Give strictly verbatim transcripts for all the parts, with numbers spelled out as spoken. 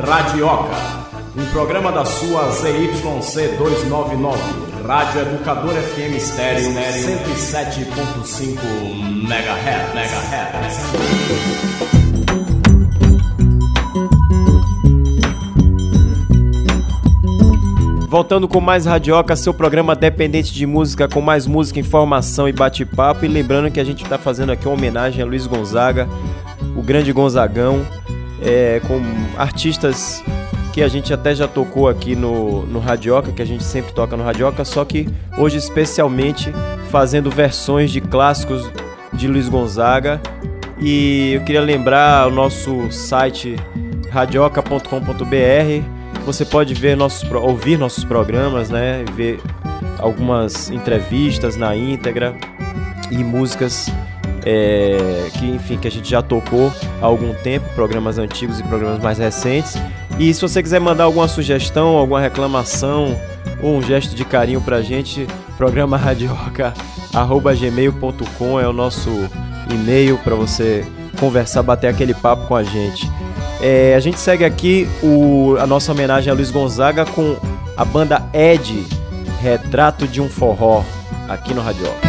Radioca, um programa da sua Z Y C duzentos e noventa e nove, Rádio Educador F M Estéreo cento e sete ponto cinco megahertz. Voltando com mais Radioca, seu programa dependente de música, com mais música, informação e bate-papo. E lembrando que a gente está fazendo aqui uma homenagem a Luiz Gonzaga, o grande Gonzagão, é, com artistas que a gente até já tocou aqui no, no Radioca, que a gente sempre toca no Radioca, só que hoje especialmente fazendo versões de clássicos de Luiz Gonzaga. E eu queria lembrar o nosso site radioca ponto com ponto b r. Você pode ver nossos, ouvir nossos programas, né? Ver algumas entrevistas na íntegra e músicas é, que, enfim, que a gente já tocou há algum tempo, programas antigos e programas mais recentes. E se você quiser mandar alguma sugestão, alguma reclamação ou um gesto de carinho pra gente, programa radioca arroba gmail ponto com é o nosso e-mail para você conversar, bater aquele papo com a gente. É, a gente segue aqui o, a nossa homenagem a Luiz Gonzaga com a banda Ed, Retrato de um Forró, aqui no Radioca.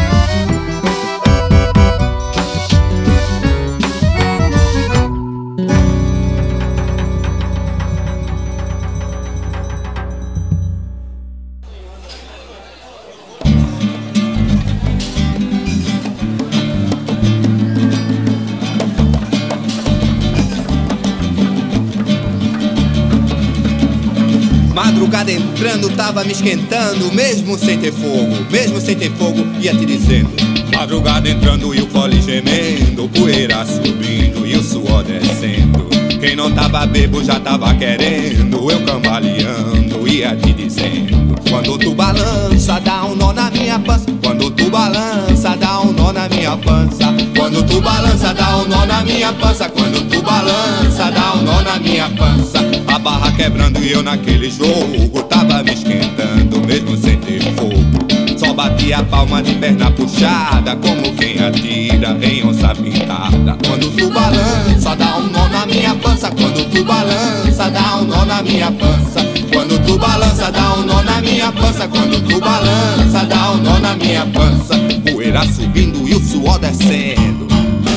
Madrugada entrando, tava me esquentando, mesmo sem ter fogo, mesmo sem ter fogo, ia te dizendo. Madrugada entrando e o fole gemendo, poeira subindo e o suor descendo. Quem não tava bebo já tava querendo, eu cambaleando, ia te dizendo. Quando tu balança, dá um nó na minha pança. Quando tu balança, dá um nó na minha pança. Quando tu balança, dá um nó na minha pança. Quando tu balança, dá um nó na minha pança. A barra quebrando e eu naquele jogo tava me esquentando, mesmo sem ter fogo. Só batia a palma de perna puxada, como quem atira em onça pintada. Quando tu balança, dá um nó na minha pança. Quando tu balança, dá um nó na minha pança. Quando tu balança, dá um nó na minha pança. Quando tu balança, dá um nó na minha pança. Poeira subindo e o suor descendo.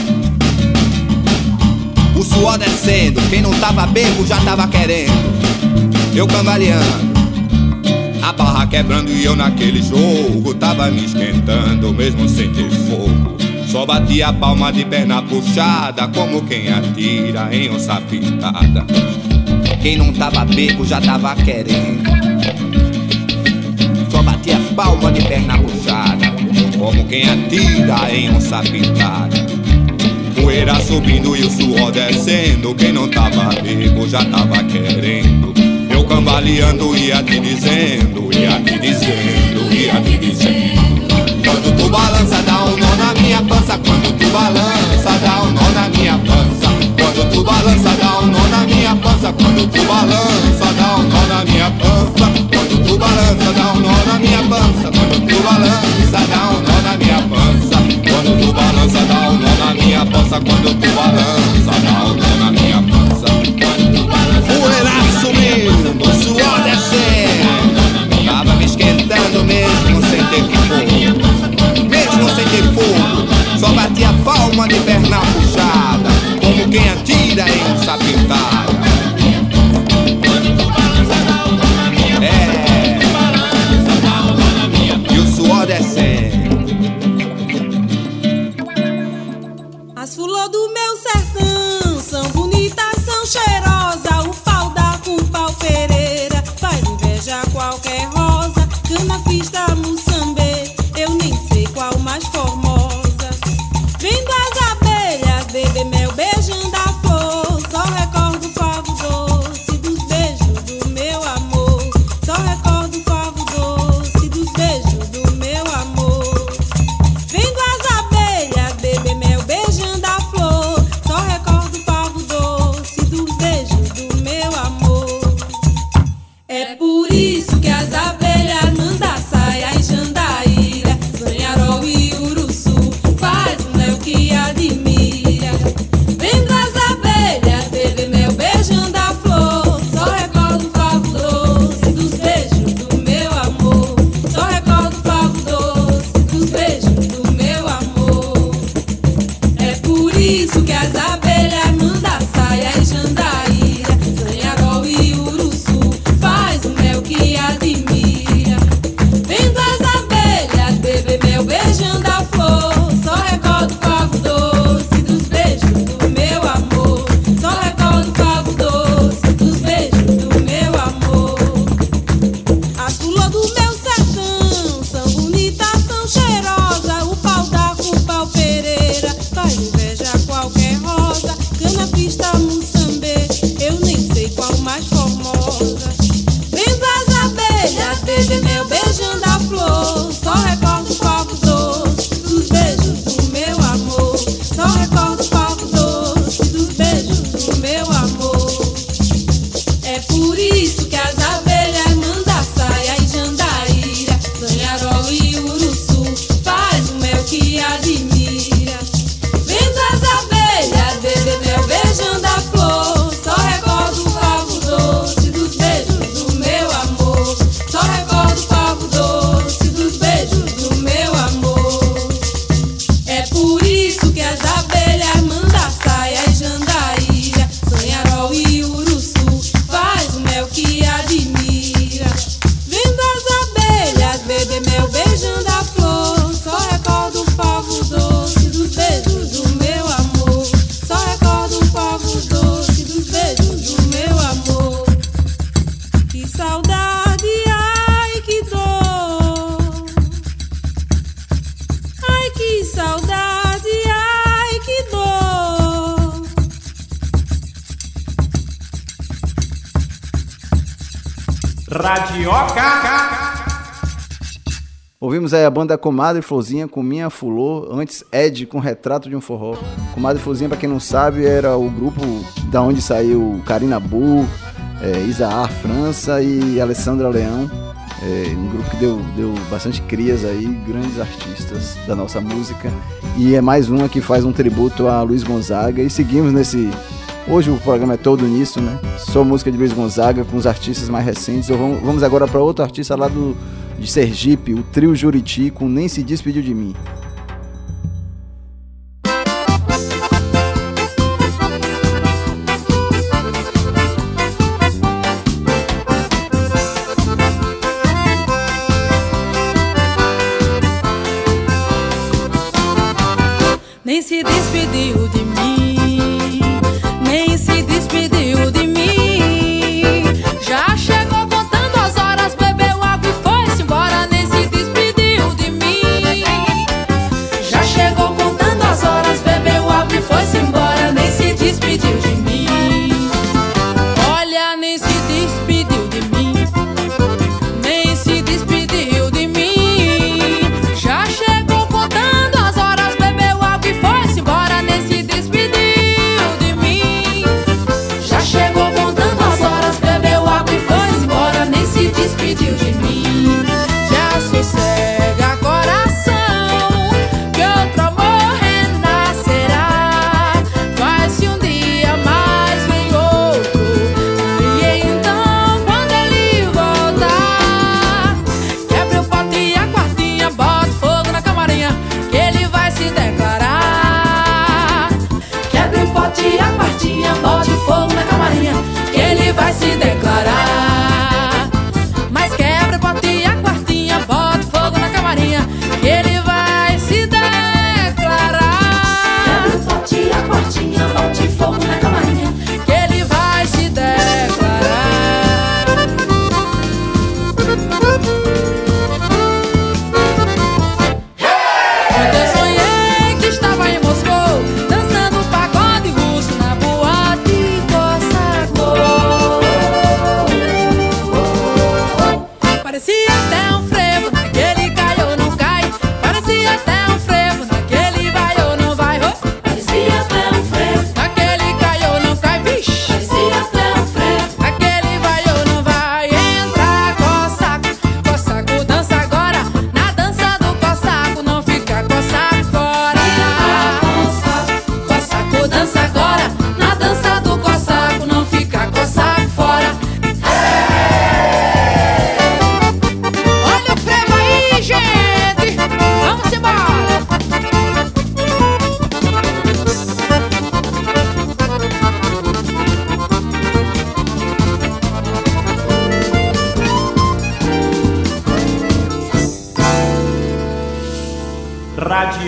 O suor descendo, quem não tava bebo já tava querendo. Eu cambaleando, a barra quebrando e eu naquele jogo tava me esquentando, mesmo sem ter fogo. Só batia a palma de perna puxada, como quem atira em onça pintada. Quem não tava bebo já tava querendo. Só batia a palma de perna puxada, como quem atira em onça pintada. Poeira subindo e o suor descendo, quem não tava bebo já tava querendo. Eu cambaleando ia te dizendo, ia te dizendo, ia te dizendo. Quando tu balança dá um nó na minha pança. Quando tu balança dá um nó na minha pança. Quando tu balança dá um nó na minha pança. Quando tu balança dá um nó na minha pança. Quando tu balança dá um nó na minha pança. Quando tu balança dá um nó na minha pança. Quando tu balança dá um nó na minha pança. Quando tu balança dá um nó na minha pança. Poeira subindo, suor descendo, tava me esquentando mesmo sem ter fogo, mesmo sem ter fogo. Só batia a palma de perna puxada, como quem atira em onça pintada. É, e o suor descendo. As flores do meu sertão são bonitas, são cheirosas. O pau da Cupau Pereira faz inveja a qualquer rosa. Cana pista, muçambê, eu nem sei qual mais formosa. Vendo as abelhas, beber mel, beijando a flor. Só recordo o favo doce dos beijos do meu amor. Só recordo o favo doce dos beijos do meu amor. Vendo as abelhas, beber mel, beijando a flor. Só recordo o favo doce dos beijos isso que as abelhas mandam saia e jandaíra, sanharol e uruçu, faz o mel que admira. Vendo as abelhas beber mel beijando a flor, só recordo o favo doce dos beijos do meu amor, só recordo o favo doce dos beijos do meu amor. As flores do meu sertão são bonitas, são cheirosas, o pau da Cupau Pereira faz inveja a qualquer rosa, cana pista muçambê, eu nem sei qual mais formosa. Vendo as abelhas beber mel beijando a flor, só recordo o favo doce dos beijos do meu amor, só recordo o favo doce dos beijos do meu amor. É por isso que as abelhas mandam saia e jandaíra, sanharol e uruçu, faz o mel que admira. Vendo as abelhas beber mel beijando a flor, só recordo o favo doce dos beijos do meu amor, só recordo o favo doce dos beijos do meu amor. É por isso que as abelhas mandam saia e jandaíra, sanharol e uruçu, faz o mel que admira. Vendo as abelhas beber mel beijando a flor, só recordo o favo doce dos beijos do meu amor, só recordo o favo doce dos beijos do meu amor. Que saudade, ai que dor, ai que saudade, ai que dor. Radioca. Ouvimos aí a banda Comadre Florzinha com Minha Fulô, antes Ed com Retrato de um Forró. Comadre Florzinha, pra quem não sabe, era o grupo da onde saiu Karina Bu, é, Isaar França e Alessandra Leão. É, um grupo que deu, deu bastante crias aí, grandes artistas da nossa música. E é mais uma que faz um tributo a Luiz Gonzaga. E seguimos nesse... Hoje o programa é todo nisso, né? Só música de Luiz Gonzaga com os artistas mais recentes. Vamos, vamos agora para outro artista lá do, de Sergipe, o Trio Juriti, com Nem Se Despediu de Mim. Nem se despediu de mim, nem se despediu de mim. Já chegou contando as horas, bebeu água e foi-se embora. Nem se despediu de mim. Já chegou contando as horas, bebeu água e foi-se embora. Nem se despediu de mim. Olha, nem se despediu de mim, nem se despediu de mim. Já chegou contando as horas, bebeu água e foi-se embora. Nem se despediu de mim. Já chegou contando as horas, bebeu água e foi-se embora. Nem se despediu de mim. Já sossega coração, que outro amor renascerá. Vai-se um dia, mas vem outro. E então, quando ele voltar, quebra o pote e a quartinha, bota fogo na camarinha, que ele vai se declarar. Quebra o pote e a quartinha, bote fogo na camarinha, que ele vai se declarar. Mas quebra o pote e a quartinha, bota fogo na camarinha, que ele vai se declarar. Quebra o pote e a quartinha, bote fogo na camarinha, que ele vai se declarar. Ontem eu sonhei que estava em Moscou, dançando um pagode russo na boate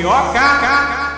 Radioca.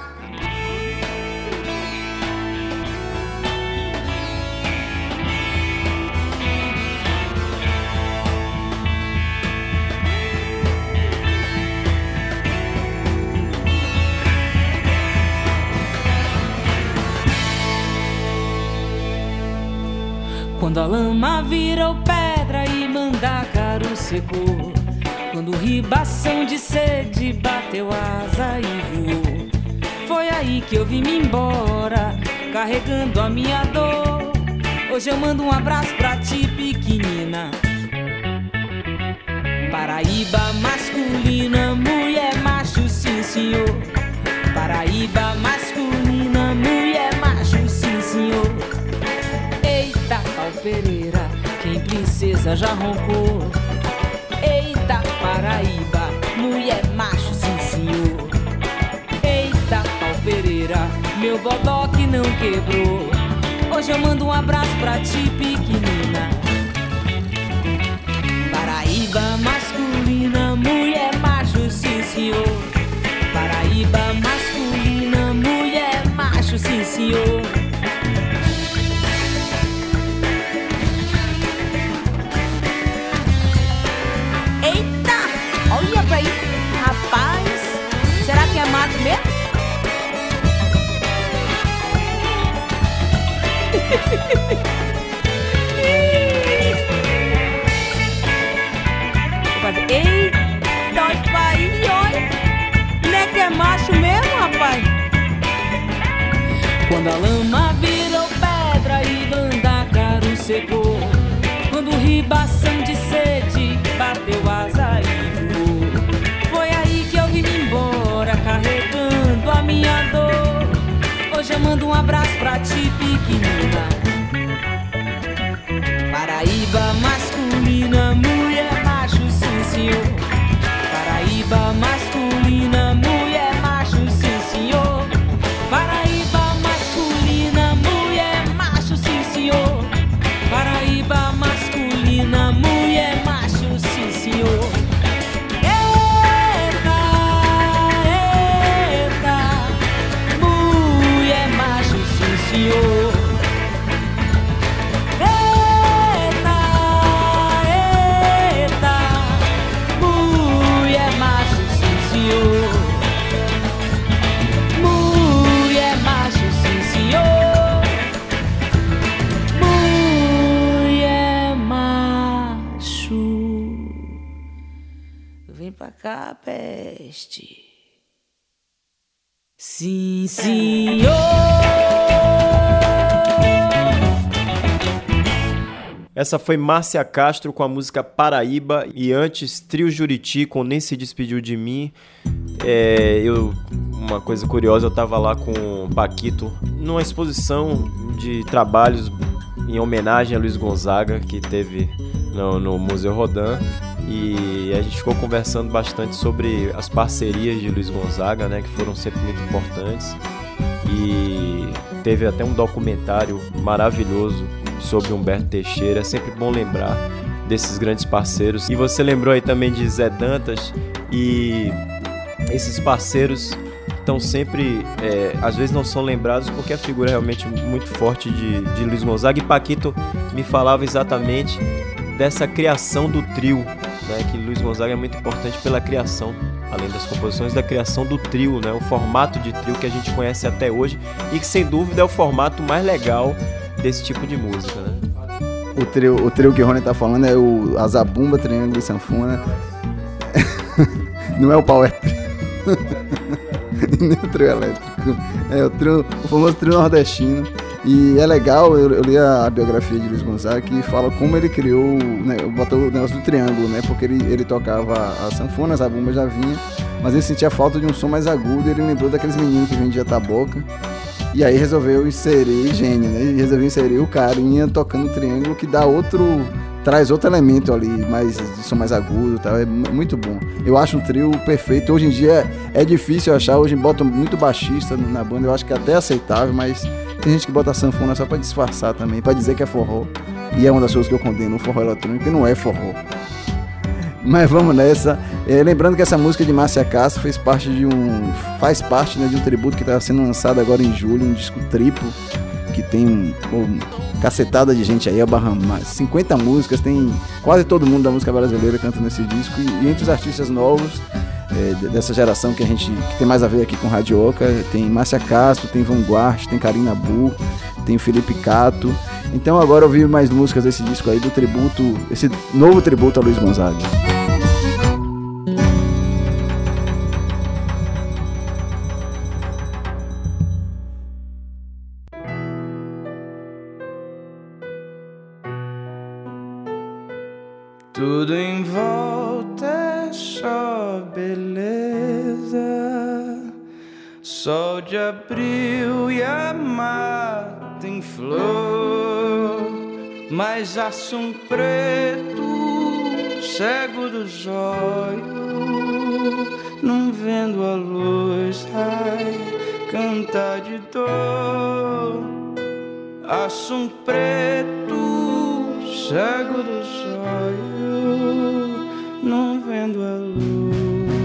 Quando a lama virou pedra e mandacaru secou, quando o ribação de sede bateu asa e voou, foi aí que eu vim-me embora, carregando a minha dor. Hoje eu mando um abraço pra ti, pequenina. Paraíba masculina, mulher macho, sim senhor. Paraíba masculina, mulher macho, sim senhor. Eita, pau Pereira, quem princesa já roncou. Eita, Paraíba, mulher macho, sim senhor. Eita, pau Pereira, meu bodoque não quebrou. Hoje eu mando um abraço pra ti, pequenina. Paraíba masculina, mulher macho, sim senhor. Paraíba masculina, mulher macho, sim senhor. Olha pra aí, rapaz, será que é mato mesmo? Eita, olha pra aí, olha, não é que é macho mesmo, rapaz? Quando a lama virou pedra e mandacaru secou, quando o ribação de sede bateu asa e voou, foi aí que eu vim embora, carregando a minha dor. Hoje eu mando um abraço pra ti, pequenina. Paraíba masculina, mulher macho, sim senhor. Paraíba masculina, mulher macho, sim senhor. Paraíba masculina, mulher macho, sim senhor. Paraíba masculina, mulher macho, sim senhor. Eita, eita, mulher macho, sim senhor. Eita, eita, mulher macho, sim senhor. Mulher macho, sim senhor. Mulher macho, vem pra cá, peste. Sim, senhor. Essa foi Márcia Castro com a música Paraíba, e antes Trio Juriti com Nem Se Despediu de Mim. É, eu, uma coisa curiosa, eu tava lá com o Paquito numa exposição de trabalhos em homenagem a Luiz Gonzaga que teve no, no Museu Rodin, e a gente ficou conversando bastante sobre as parcerias de Luiz Gonzaga, né, que foram sempre muito importantes, e teve até um documentário maravilhoso sobre Humberto Teixeira. É sempre bom lembrar desses grandes parceiros. E você lembrou aí também de Zé Dantas, e esses parceiros estão sempre, é, às vezes não são lembrados porque a figura é realmente muito forte de, de Luiz Gonzaga. E Paquito me falava exatamente dessa criação do trio, né, que Luiz Gonzaga é muito importante pela criação, além das composições, da criação do trio, né, o formato de trio que a gente conhece até hoje e que sem dúvida é o formato mais legal desse tipo de música, né? O trio, o trio que o Rony tá falando é o Azabumba, Triângulo e Sanfona. Não é o Power Trio. Nem o trio elétrico. É o, trio, o famoso trio nordestino. E é legal, eu, eu li a, a biografia de Luiz Gonzaga, que fala como ele criou, né, botou o negócio do triângulo, né? Porque ele, ele tocava a sanfona, a zabumba já vinha, mas ele sentia falta de um som mais agudo, e ele lembrou daqueles meninos que vendiam taboca. E aí resolveu inserir, gênio, né? E resolveu inserir o carinha tocando o triângulo, que dá outro, traz outro elemento ali, mais, de som mais agudo e tal, é muito bom. Eu acho um trio perfeito. Hoje em dia é, é difícil achar, hoje botam muito baixista na banda, eu acho que é até aceitável, mas tem gente que bota sanfona só pra disfarçar também, pra dizer que é forró. E é uma das coisas que eu condeno, o forró eletrônico, que não é forró. Mas vamos nessa. É, lembrando que essa música de Márcia Castro fez parte de um, faz parte, né, de um tributo que está sendo lançado agora em julho, um disco triplo, que tem um, um, cacetada de gente aí, cinquenta músicas, tem quase todo mundo da música brasileira canta nesse disco, e, e entre os artistas novos é, dessa geração que a gente que tem mais a ver aqui com Radioca, tem Márcia Castro, tem Vanguard, tem Karina Bu, tem Felipe Cato. Então agora eu ouvi mais músicas desse disco aí, do tributo, esse novo tributo a Luiz Gonzaga. Tudo em volta é só beleza, sol de abril e a mata em flor, mas aço um preto, cego dos olhos, não vendo a luz, ai, cantar de dor. Aço um preto, cego dos olhos, não vendo a luz.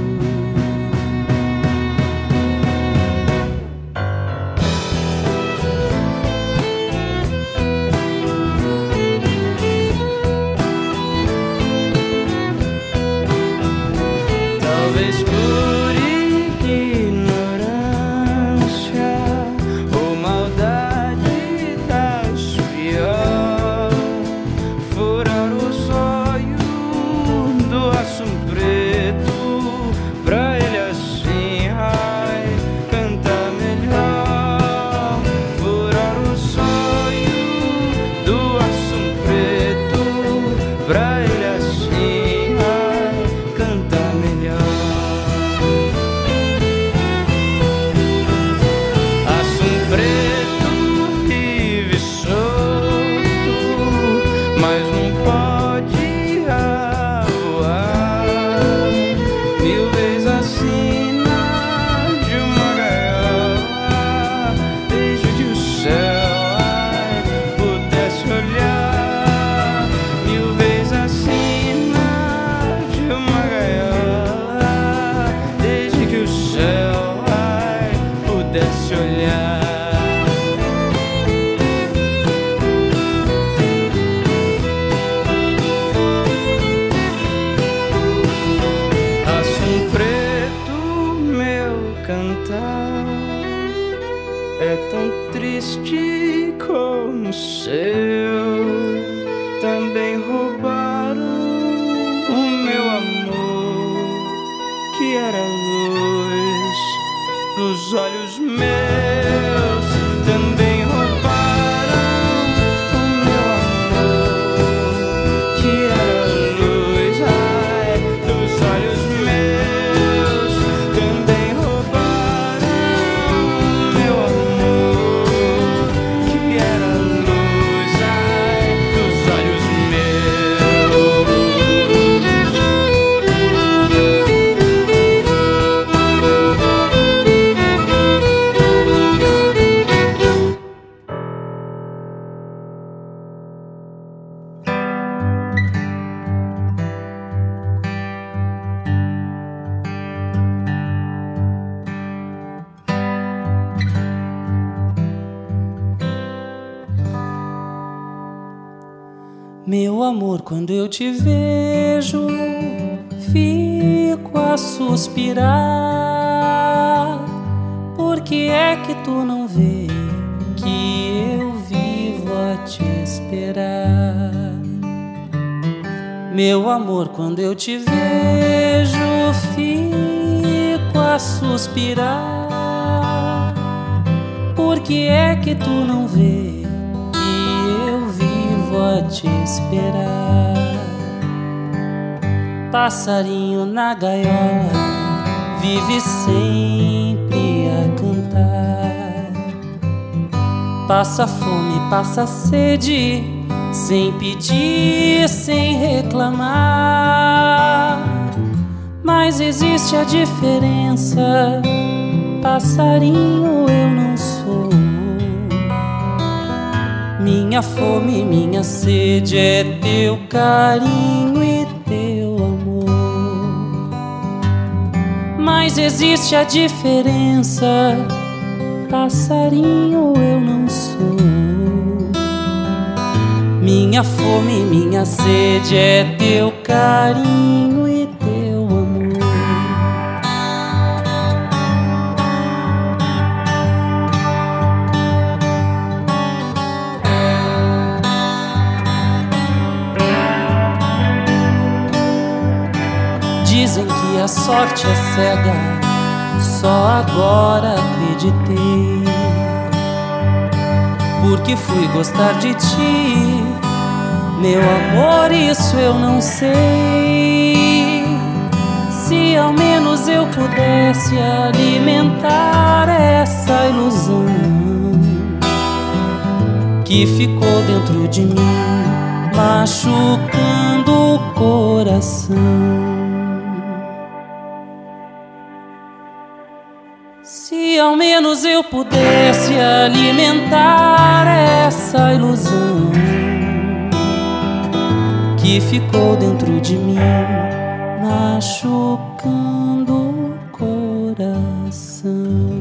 Talvez por ignorância ou maldade das piores, furar os olhos do aço preto, pra ele assim, ai, cantar melhor. Furar os olhos do aço preto, pra ele assim, ai, cantar melhor. Aço preto vive solto, mas não pode voar. Mil vezes assina de uma gaiola, desde que o céu, ai, pudesse olhar. Mil vezes assina de uma gaiola, desde que o céu, ai, pudesse olhar. Aço preto, meu cantar é tão triste como o seu. Também roubaram o meu amor, que era luz nos olhos meus. Também roubaram o meu amor, que era luz, ai, dos olhos meus. Também roubaram o meu amor, que era luz, ai, dos olhos meus. Meu amor, quando eu te vejo, fico a suspirar. Por que é que tu não vê que eu vivo a te esperar? Meu amor, quando eu te vejo, fico a suspirar. Por que é que tu não vê que eu vivo a te esperar? Passarinho na gaiola vive sempre a cantar. Passa fome, passa sede, sem pedir, sem reclamar. Mas existe a diferença, passarinho eu não sou. Minha fome, minha sede é teu carinho e teu amor. pois existe a diferença. Passarinho eu não sou. Minha fome, minha sede é teu carinho e teu amor. Dizem que a sorte é cega, só agora acreditei, porque fui gostar de ti. Meu amor, isso eu não sei. Se ao menos eu pudesse alimentar essa ilusão que ficou dentro de mim, machucando o coração. Se ao menos eu pudesse alimentar essa ilusão que ficou dentro de mim, machucando o coração.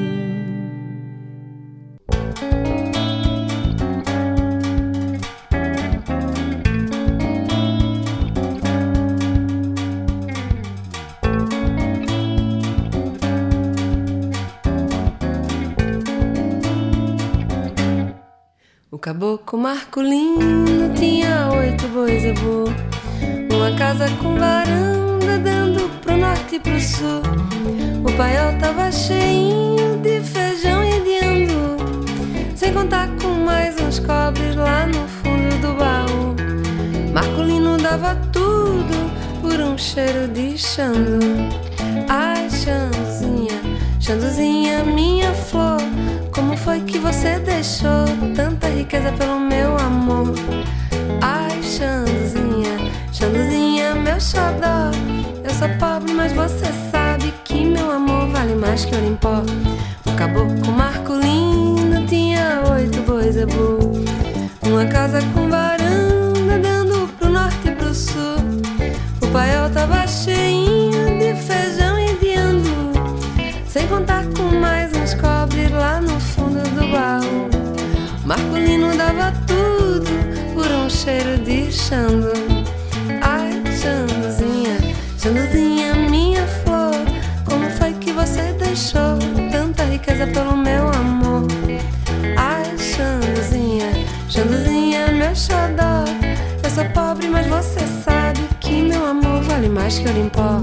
O caboclo Marculino tinha oito bois ebô, uma casa com varanda dando pro norte e pro sul. O paiol tava cheinho de feijão e de andu, sem contar com mais uns cobres lá no fundo do baú. Marculino dava tudo por um cheiro de xandu. Ai, Xanduzinha, Xanduzinha, minha flor, como foi que você deixou tanta riqueza pelo meu amor? Ai, Xanduzinha, Xanduzinha, meu xodó, eu sou pobre, mas você sabe que meu amor vale mais que ouro em pó. O caboclo Marculino tinha oito bois ebô, uma casa com varanda dando pro norte e pro sul. O paiol tava cheinho de feijão e de andu, sem contar com mais uns cobres lá no fundo do baú. Marculino dava tudo por um cheiro de xandu. Ai, Xanduzinha, Xanduzinha, minha flor, como foi que você deixou tanta riqueza pelo meu amor? Ai, Xanduzinha, Xanduzinha, meu xodó, eu sou pobre, mas você sabe que meu amor vale mais que ouro em pó.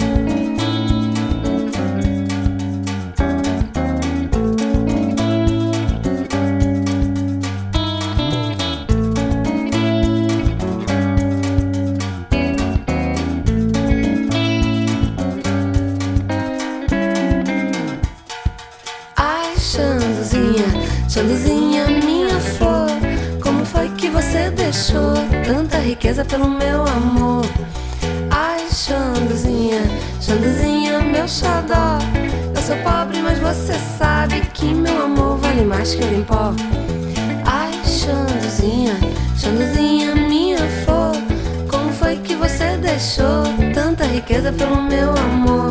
Xanduzinha, minha flor, como foi que você deixou tanta riqueza pelo meu amor? Ai, Xanduzinha, Xanduzinha, meu xodó, eu sou pobre, mas você sabe que meu amor vale mais que ouro em pó. Ai, Xanduzinha, Xanduzinha, minha flor, como foi que você deixou tanta riqueza pelo meu amor?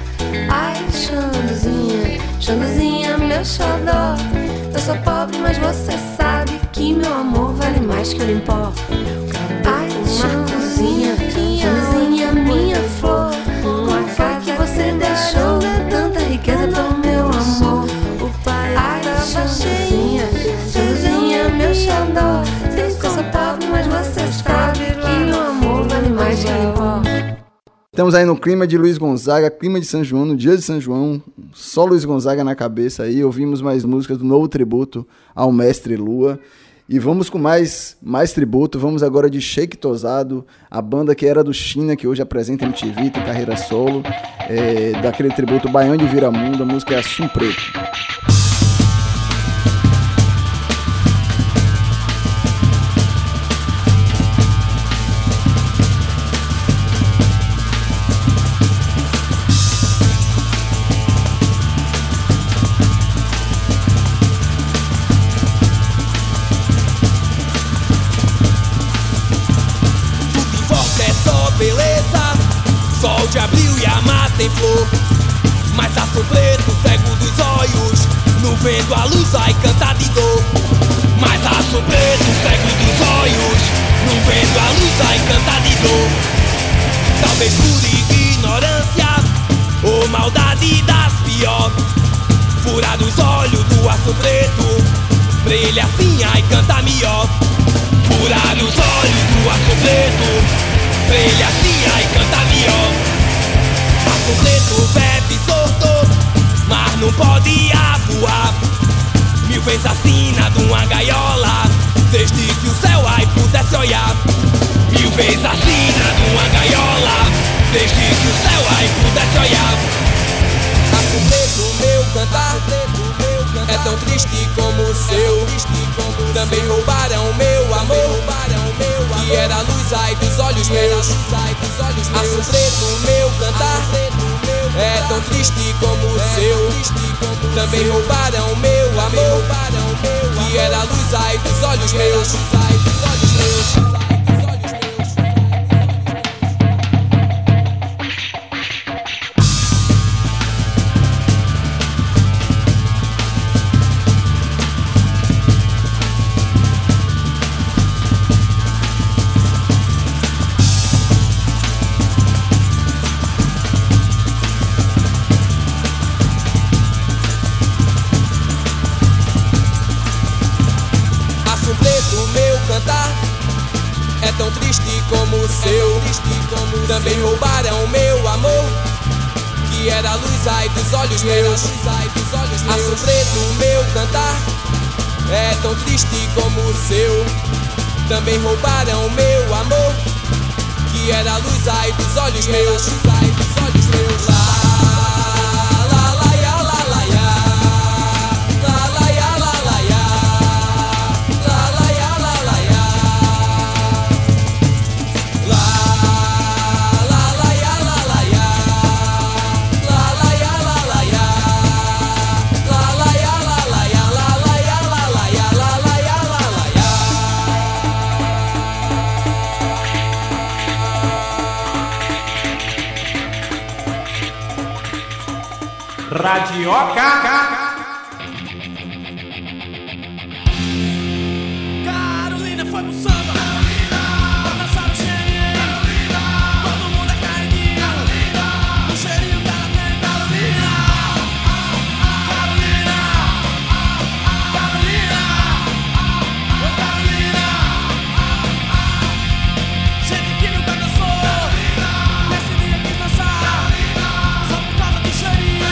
Ai, Xanduzinha, Xanduzinha, meu xodó, eu sou pobre, mas você sabe que meu amor vale mais que ouro em pó. Ai, Xanduzinha, Xanduzinha, minha flor, como foi que você deixou tanta riqueza pelo meu amor? Ai, Xanduzinha, Xanduzinha, meu xodó, eu sou pobre, mas você sabe que meu amor vale mais que ouro em pó. Estamos aí no clima de Luiz Gonzaga, clima de São João, no dia de São João, só Luiz Gonzaga na cabeça aí, ouvimos mais músicas do novo tributo ao Mestre Lua, e vamos com mais, mais tributo, vamos agora de Shake Tosado, a banda que era do China, que hoje apresenta M T V, tem carreira solo, é, daquele tributo Baião de Viramundo, a música é Assum Preto. Sol de abril e a mata em flor, Mas aço preto, cego dos olhos, no vendo a luz vai cantar de dor. Mas aço preto, cego dos olhos, no vendo a luz vai cantar de dor. Talvez por ignorância ou maldade das pior, furar os olhos do aço preto, pra ele assim ai cantar melhor. Furar os olhos do aço preto, pra ele assim ai cantar melhor. Aço preto bebe sorto, mas não pode voar. Mil vezes assina de uma gaiola, desde que o céu ai pudesse olhar. Mil vezes assina de uma gaiola, desde que o céu ai pudesse olhar. Aço preto, meu cantar é tão triste como o seu. Também roubaram meu amor, que era a luz ai dos olhos meus. Aço preto, meu cantar é tão triste como o seu. Também roubaram meu amor, que era a luz ai dos olhos meus. É tão triste como o seu. Também roubaram meu amor, que era a luz ai dos olhos meus. Aço preto, meu cantar é tão triste como o seu. Também roubaram meu amor, que era a luz ai dos olhos meus. Radioca. Carolina foi pro samba, pra dançar no cheirinho. Todo mundo é carinho, no cheirinho dela tem Carolina. Carolina, Carolina, oi Carolina. Gente que nunca dançou, nesse dia quis dançar, só por causa do cheirinho.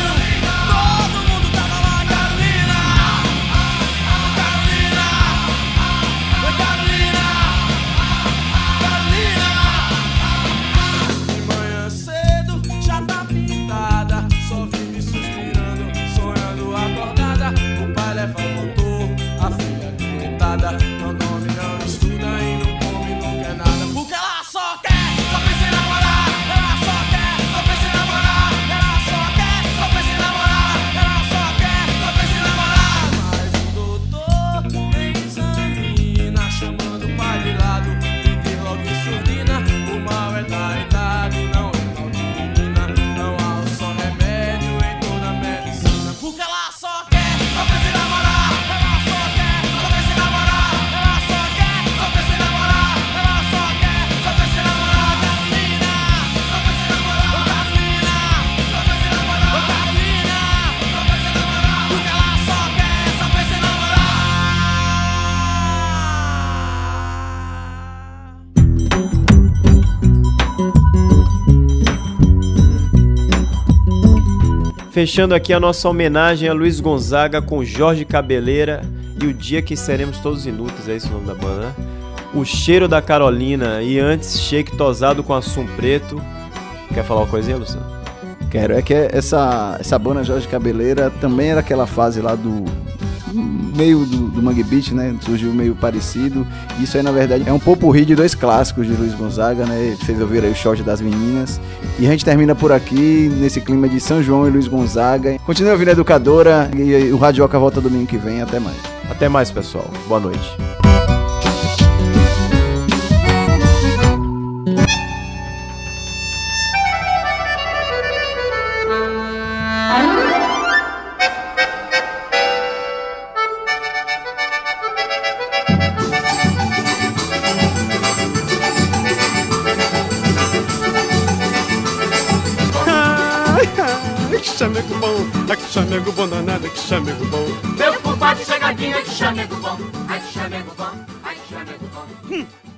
Não dorme, não estuda e não come, não quer nada. Porque ela só quer, só pensa em namorar. Ela só quer, só pensa em namorar. Ela só quer, só pensa em namorar. Ela só quer, só pensa em namorar. Mas o doutor nem examina, chamando o pai de lado e diz logo em surdina: o mal é da idade, não é mal de menina. Não há um só remédio em toda a medicina. Porque ela só quer, só pensa em namorar. Fechando aqui a nossa homenagem a Luiz Gonzaga com Jorge Cabeleira e O Dia Que Seremos Todos Inúteis, é esse o nome da banda, né? O Cheiro da Carolina e antes Shake Tosado com Assum Preto. Quer falar uma coisinha, Luciano? Quero, é que essa, essa banda Jorge Cabeleira também era aquela fase lá do meio do, do Mangue Beat, né? Surgiu meio parecido. Isso aí, na verdade, é um popurrí de dois clássicos de Luiz Gonzaga, né? Vocês ouviram aí o Short das Meninas. E a gente termina por aqui, nesse clima de São João e Luiz Gonzaga. Continue ouvindo a Educadora e o Radioca volta domingo que vem. Até mais. Até mais, pessoal. Boa noite. chamego bom, ai que chamego bom danado, que chamego bom. Meu compadre chegadinho, ai que chamego bom, ai que chamego bom, ai que chamego bom. Hum.